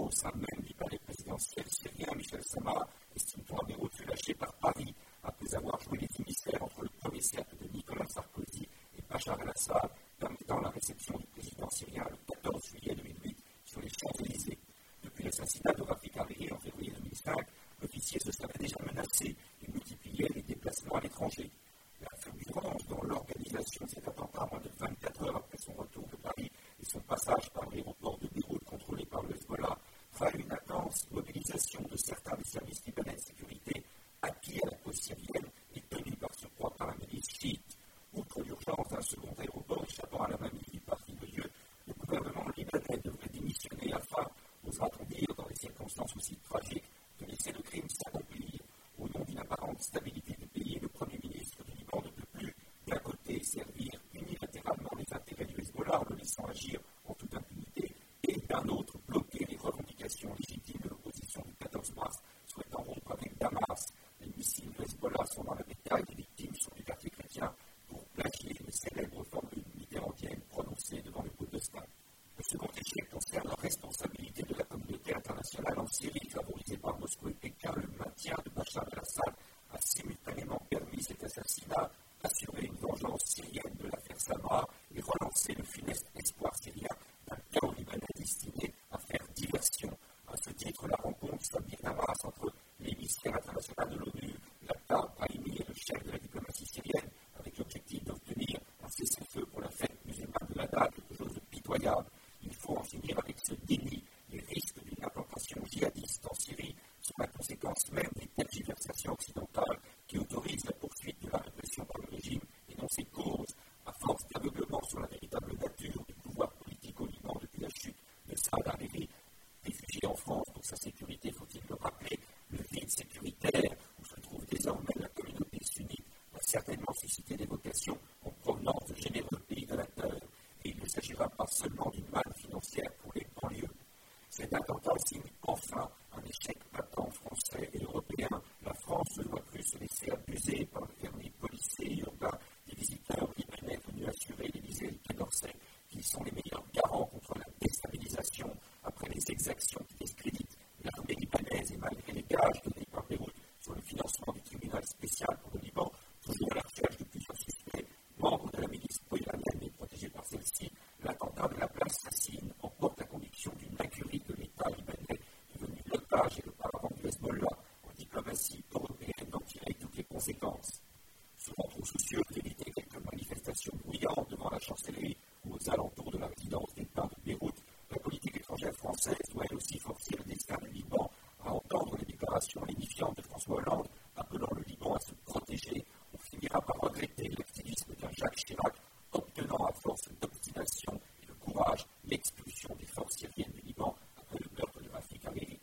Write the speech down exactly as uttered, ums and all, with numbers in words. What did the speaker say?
au sein même du palais présidentiel syrien, Michel Samar estime qu'un Beyrouth fut lâché par Paris après avoir joué les émissaires entre le premier cercle de Nicolas Sarkozy et Bachar el-Assad, permettant la réception du président syrien le quatorze juillet deux mille huit sur les Champs-Élysées. Depuis l'assassinat de Rafik Hariri en février deux mille cinq, l'officier se serait déjà menacé et multipliait les déplacements à l'étranger. La fulgurance dans l'organisation de cet attentat moins de vingt-quatre heures après son retour de Paris et son passage par l'aéroport de Beyrouth contrôlé par le Hezbollah fera une intense mobilisation de certains des services libanais de sécurité acquis à la cause syrienne et tenus par surcroît par la milice chiite. Outre l'urgence d'un second aéroport échappant à la mainmise du parti de Dieu, le gouvernement libanais devrait démissionner afin, osera-t-on dire, dans des circonstances aussi tragiques, de laisser le crime s'accomplir. Au nom d'une apparente stabilité du pays, le Premier ministre du Liban ne peut plus, d'un côté, servir unilatéralement les intérêts du Hezbollah en le laissant agir en toute impunité, et d'un autre, bloquer les revendications légitimes de l'opposition du quatorze mars, souhaitant rompre avec Damas. Les missiles du Hezbollah sont dans la bétail, les victimes sont du quartier chrétien, pour plagier une célèbre formule mitterrandienne prononcée devant le Bundestag. Le second échec concerne la responsabilité de la communauté internationale en Syrie, favorisée par Moscou et Pékin. Le maintien de Bachar el-Assad a simultanément permis cet assassinat, assurer une vengeance syrienne de l'affaire Sabra et relancer le funeste espoir syrien d'un chaos libanais destiné à faire diversion. À ce titre, la rencontre Sabir-Damas entre l'émissaire international de l'ONU, l'Atta Brahimi et le chef de la diplomatie syrienne, avec l'objectif d'obtenir un cessez-le-feu pour la fête musulmane de la date, quelque chose de pitoyable. Il faut en finir avec ce déni. Les risques d'une implantation djihadiste en Syrie sont la conséquence même des tergiversations occidentales qui autorisent la poursuite de la répression par le régime et non ses causes. À force d'aveuglement sur la véritable nature du pouvoir politique au Liban depuis la chute de Saad Hariri, réfugié en France pour sa sécurité, faut-il le rappeler, le vide sécuritaire où se trouve désormais la communauté sunnite a certainement suscité des vocations en provenance de généreux pays donateurs. Et il ne s'agira pas seulement d'une manne financière pour les banlieues. Cet attentat signe enfin un échec patent français et européen. La France ne doit plus se laisser abuser par le vernis policé et urbain des visiteurs libanais venus assurer l'Élysée et le Quai d'Orsay, qui sont les meilleurs garants contre la déstabilisation après les exactions qui discréditent l'armée libanaise et malgré les gages donnés par Beyrouth sur le financement du tribunal spécial pour le Liban, toujours à la recherche de plusieurs suspects, membres de la milice pro-iranienne et protégés par celle-ci. L'attentat de la place Sassine emporte la conviction d'une incurie de l'État libanais devenu l'otage et le paravent du Hezbollah en diplomatie européenne d'en tirer toutes les conséquences. Souvent trop soucieux d'éviter quelques manifestations bruyantes devant la chancellerie ou aux alentours de la résidence d'État de Beyrouth, la politique étrangère française doit elle aussi forcer le destin du Liban à entendre les déclarations lénifiantes de François Hollande appelant le Liban à se protéger. On finira par regretter